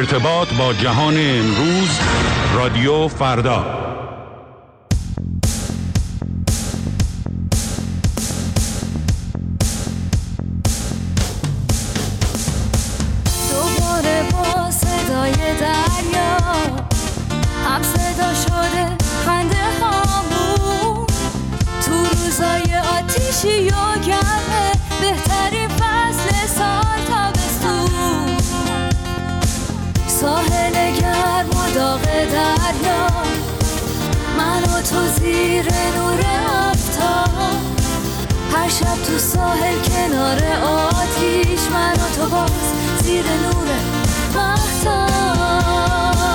ارتباط با جهان امروز، رادیو فردا. دوباره با صدای دریا هم صدا شده خنده هامون، تو روزای آتیشی و گرمه، بهترین فصل سال تابستون. ساحل گرم و داغ دریا، من و تو زیر نور آفتاب، هر شب تو ساحل کنار آتیش، من و تو باز زیر نور مهتاب.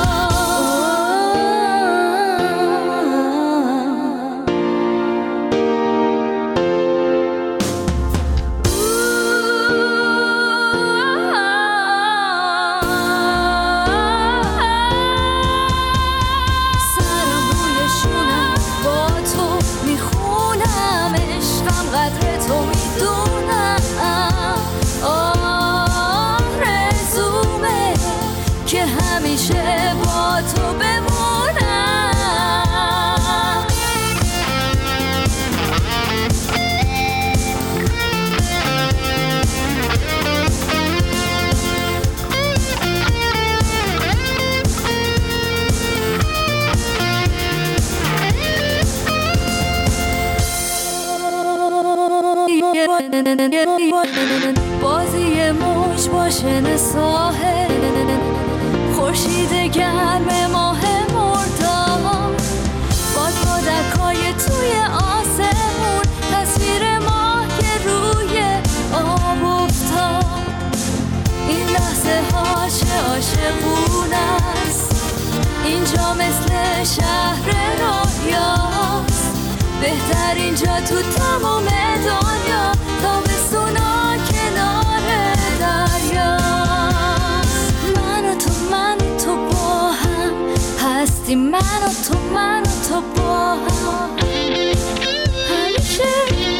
بازی موج باشن ساحل، خورشید گرم ماه مرداد، بادبادکای توی آسمون، تصویر ماه که روی آب افتاد. این لحظه ها چه عاشقونه است، اینجا مثل شهر رویاست، بهترین جا تو تمام دنیا، تابستونا کنار دریاست. من و تو با هم هستیم، من و تو با هم، همیشه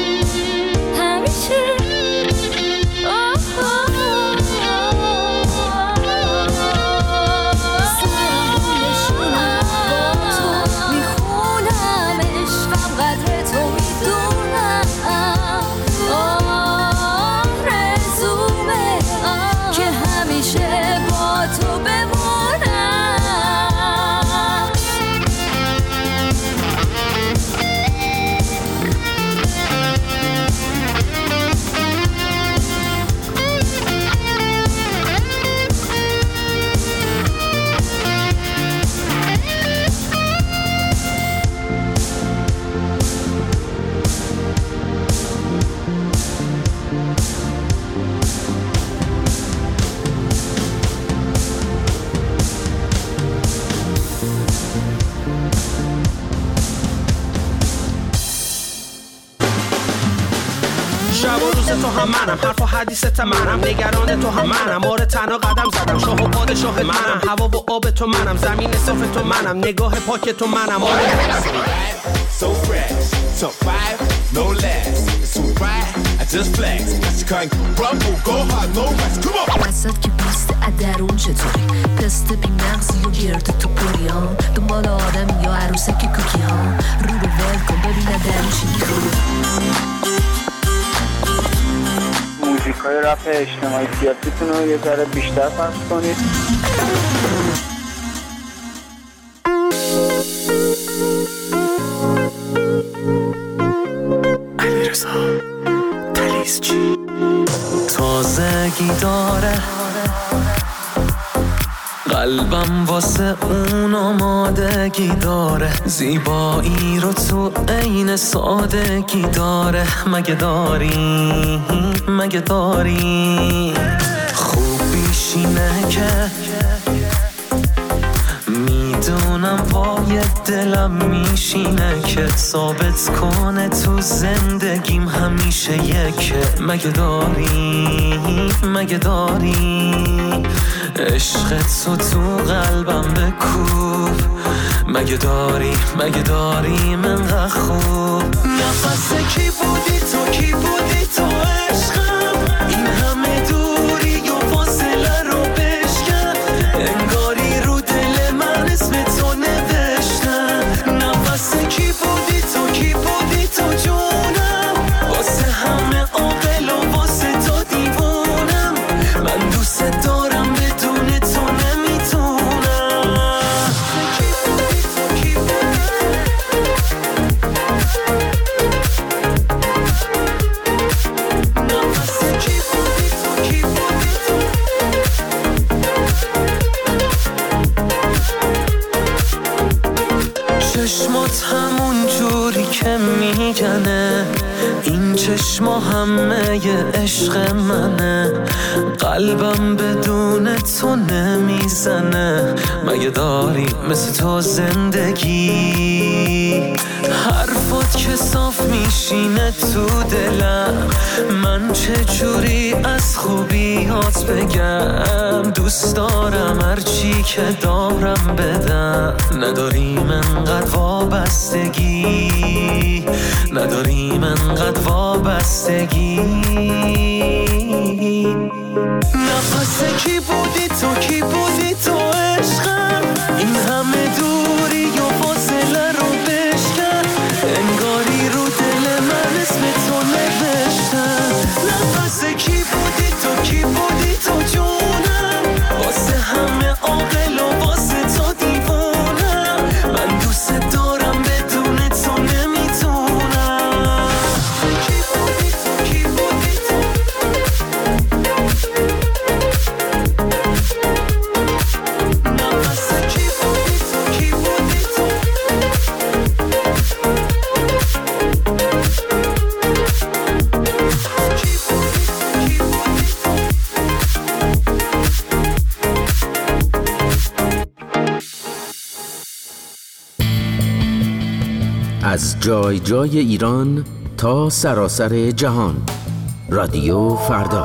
تو هم منم، حرف و حدیثت منم، نگران تو هم منم، آره تنها قدم زدم، شاه و پادشاه منم، هوا و آب تو منم، زمین صاف تو منم، نگاه پاک تو منم، آره so fresh, top 5, no less, it's all right, I just flex, you can't rumble, go hard, no rest, come on. وسط که بیست ادرون چطوری، دست بی مغزی و گرد تو پریان، دنبال آدم یا عروسک کوکی ها، رو رو ول کن ببین ادرون چی میخوری. موزیکای رپ اجتماعی سیاسیتون رو یه ذره بیشتر پخش کنید. علیرضا تلیسچی تازگی داره قلبم واسه اون آمادگی داره، زیبایی رو تو عین سادگی داره، مگه داری خوبیش اینه که میدونم پای دلم میشینه که ثابت کنه تو زندگیم همیشه یکه، مگه داری عشق تو قلبم بکوب، مگه داری من خوب، نفس کی بودی تو عشقم، این همه دوری و فاصله رو بشکن، دوست دارم بدون تو نمیتونم. چشمات همون جوری که میگنه، این چشما همه ی عشق منه، قلبم بدون تو نمیزنه. مگه داری مثل تو زندگی؟ حرفات که صاف میشینه تو دلم، من چجوری از خوبیات بگم؟ دوست دارم هرچی که دارم بدم. نداریم انقدر وابستگی، نداریم انقدر وابستگی. نفس کی بودی تو، کی بودی تو عشقم؟ این همه دوری و فاصله رو بشکن، انگاری رو دل من اسم تو نوشتم. نفس کی بودی تو، کی بودی تو جونم؟ واسه همه عاقل و واسه تو دیوونم. من دوست دارم بدون تو نمیتونم. کی بودی تو، کی بودی تو؟ نفس کی بودی تو، کی بودی تو؟ از جای جای ایران تا سراسر جهان، رادیو فردا.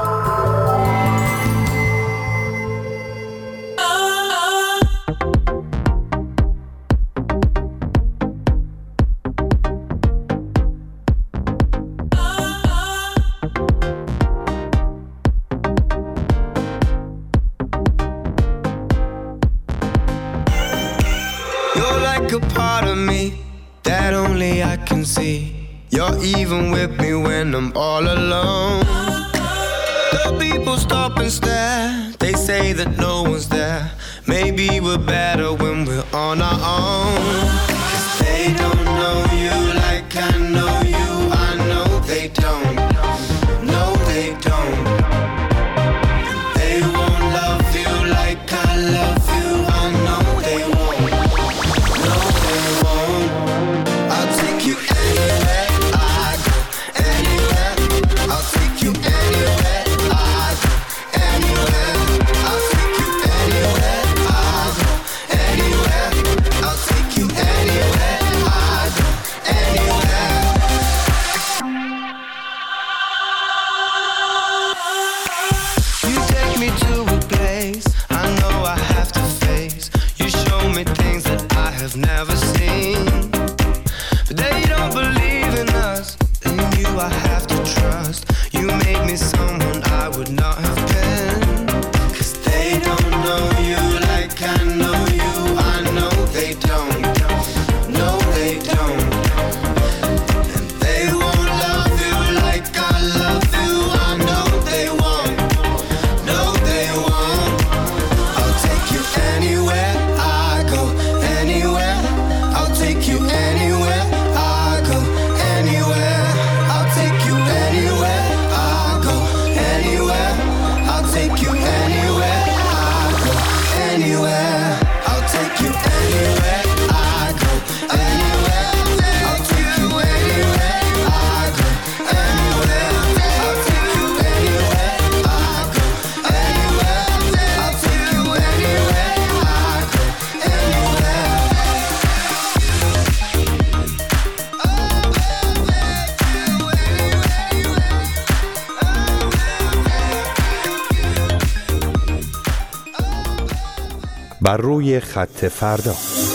You're like a part of me that only I can see. You're even with me when I'm all alone. The people stop and stare, they say that no one's there. Maybe we're better when we're on our own. 'Cause they don't know you like I know you. I know they don't. No, they don't. And they won't love you like I love you. I know they won't. No, they won't. I'll take you anywhere I go, anywhere. I'll take you anywhere I go, anywhere. I'll take you anywhere I go, anywhere. I'll take you anywhere I go, anywhere. You take me to a place I know I have to face. You show me things that I have never seen. But they don't believe in us. In you I have to trust. You made me someone I would not have been. 'Cause they don't know you like I know you. I know they don't. No, they don't. And they won't love you like I love you. I know they won't. No, they won't. I'll take you anywhere I go, anywhere. I'll take you anywhere I go, anywhere. I'll take you anywhere I go, anywhere. I'll take you anywhere I go, anywhere. I'll take you anywhere I go, anywhere. I'll take you anywhere I go, anywhere. I'll take you anywhere I go, anywhere. I'll take you anywhere I go, anywhere. بر روی خط فردا.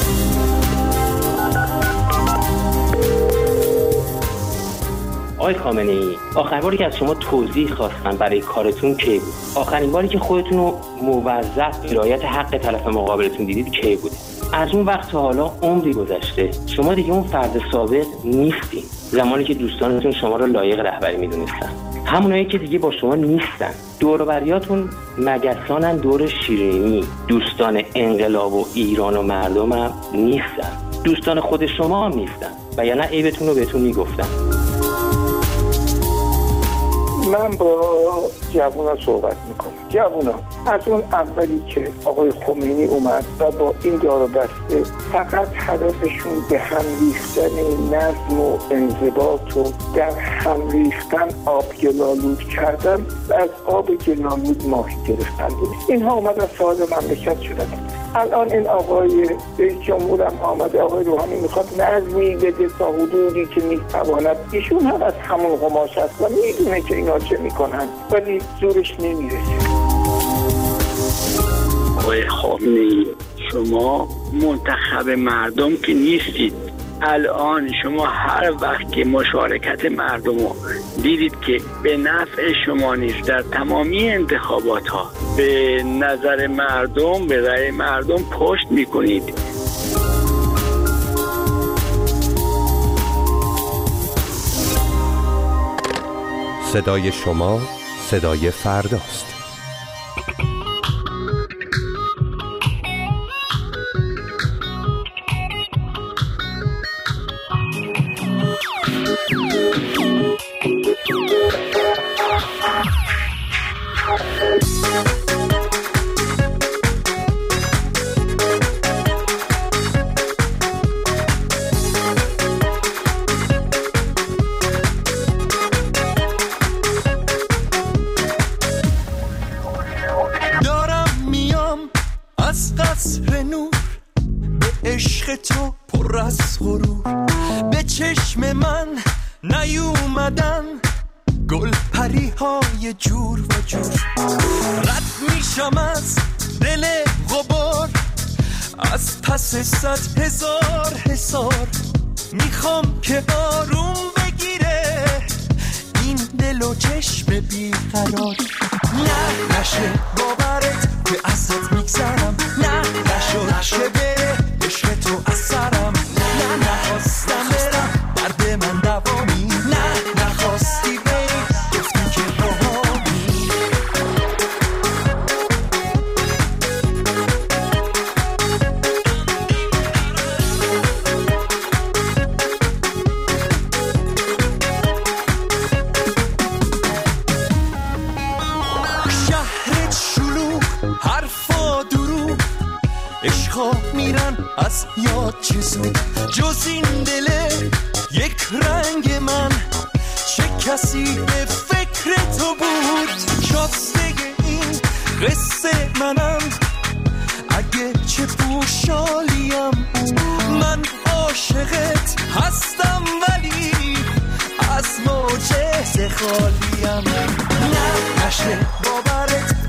آقای خامنه‌ای، آخرین باری که از شما توضیح خواستن برای کارتون کی بود؟ آخرین باری که خودتون رو موظف به رعایت حق طرف مقابلتون دیدید کی بود؟ از اون وقت تا حالا عمری گذشته. شما دیگه اون فرد سابق نیستین. زمانی که دوستانتون شما رو لایق رهبری می‌دونستن. همونایی که دیگه با شما نیستن. دور و بریاتون مگسانن دور شیرینی. دوستان انقلاب و ایران و مردم هم نیستن. دوستان خود شما هم نیستن و یا نه عیبتون رو بهتون میگفتن. من با جوونا صحبت میکنم. جوونا از اون اولی که آقای خمینی اومد و با این دار و بسته فقط هدفشون به هم ریختن نظم و انضباط و در هم ریختن آب گلالود کردن و از آب گلالود ماهی گرفتن بود. اینها اومدن صاحب مملکت شدن. الان این آقای رئیس جمهور هم آمده، آقای روحانی میخواد نظمی بده تا حدودی که میتواند. ایشون هم از همون قماش هست و میدونه که اینا چه میکنن ولی زورش نمیرسه. آقای خامنه‌ای، شما منتخب مردم که نیستید. الان شما هر وقت که مشارکت مردم رو دیدید که به نفع شما نیست، در تمامی انتخابات ها به نظر مردم، به رأی مردم پشت میکنید. صدای شما صدای فرداست. هزار میخوام که آروم بگیره این دل و چشم بیقرار. نه نشه باورت که ازت میگذرم، نه نشه بره عشق تو از سرم، نه نخواستم برم درد من دوامی، نه نخواستی بری گفتی که از یاد چیزو جز این دله یک رنگ من، چه کسی به فکر تو بود شاسته این قصه منم. اگه چه پوشالیم من عاشقت هستم ولی از معجزه خالیم. نه نشه باورت